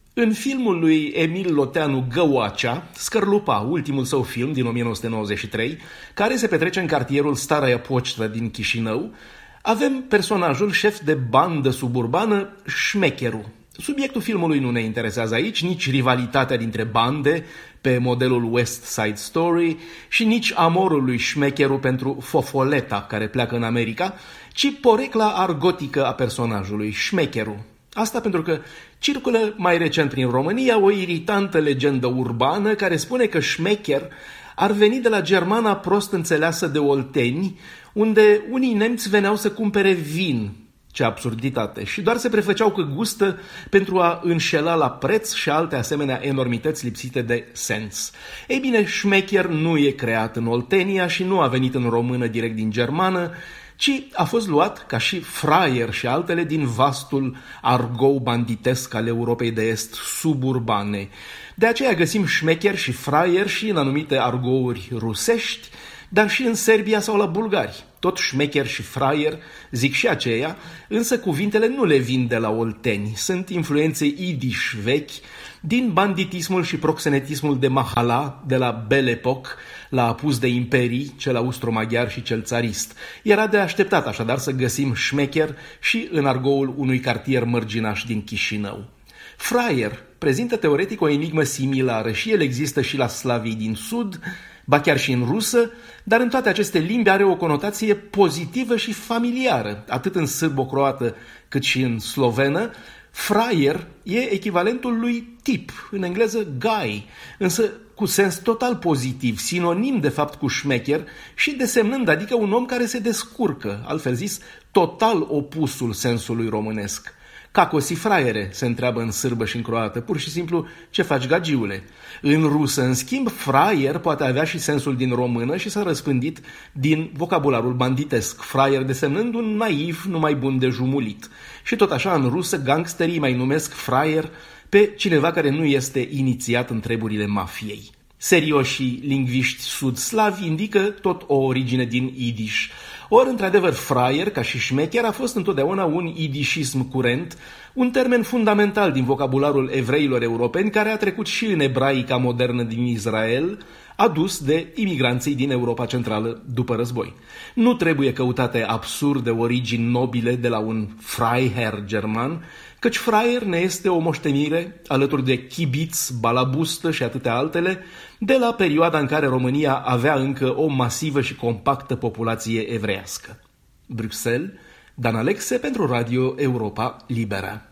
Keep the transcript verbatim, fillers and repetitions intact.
În filmul lui Emil Loteanu Găoacea, Scărlupa, ultimul său film din nouăsprezece nouăzeci și trei, care se petrece în cartierul Staraia Poștă din Chișinău, avem personajul șef de bandă suburbană, Șmecherul. Subiectul filmului nu ne interesează aici, nici rivalitatea dintre bande pe modelul West Side Story și nici amorul lui Șmecherul pentru Fofoleta care pleacă în America, ci porecla argotică a personajului, Șmecherul. Asta pentru că circulă mai recent prin România o iritantă legendă urbană care spune că Șmecher ar veni de la germana prost înțeleasă de Olteni, unde unii nemți veneau să cumpere vin. Ce absurditate! Și doar se prefăceau că gustă pentru a înșela la preț și alte asemenea enormități lipsite de sens. Ei bine, Șmecher nu e creat în Oltenia și nu a venit în română direct din germană, ci a fost luat ca și fraier și altele din vastul argou banditesc al Europei de Est suburbane. De aceea găsim șmecher și fraier și în anumite argouri rusești, dar și în Serbia sau la bulgari. Tot șmecher și fraier, zic și aceea, însă cuvintele nu le vin de la olteni. Sunt influențe idiș vechi din banditismul și proxenetismul de mahala, de la Belle Époque, la apus de imperii, cel austro-maghiar și cel țarist. Era de așteptat așadar să găsim șmecher și în argoul unui cartier mărginaș din Chișinău. Fraier prezintă teoretic o enigmă similară și el există și la slavii din sud, ba chiar și în rusă, dar în toate aceste limbi are o conotație pozitivă și familiară, atât în sârbo-croată cât și în slovenă. Fraier e echivalentul lui tip, în engleză guy, însă cu sens total pozitiv, sinonim de fapt cu șmecher și desemnând, adică un om care se descurcă, altfel zis, total opusul sensului românesc. Cacosi fraiere, se întreabă în sârbă și în croată, pur și simplu, ce faci, gagiule? În rusă, în schimb, fraier poate avea și sensul din română și s-a răspândit din vocabularul banditesc, fraier desemnând un naiv numai bun de jumulit. Și tot așa, în rusă, gangsterii mai numesc fraier pe cineva care nu este inițiat în treburile mafiei. Serioșii lingviști sud-slavi indică tot o origine din idiș. Ori, într-adevăr, fraier, ca și șmecher, a fost întotdeauna un idișism curent, un termen fundamental din vocabularul evreilor europeni, care a trecut și în ebraica modernă din Israel, adus de imigranții din Europa Centrală după război. Nu trebuie căutate absurde origini nobile de la un Freiherr german, căci fraier ne este o moștenire, alături de chibitz, balabustă și atâtea altele, de la perioada în care România avea încă o masivă și compactă populație evreiască. Bruxelles, Dan Alexe pentru Radio Europa Liberă.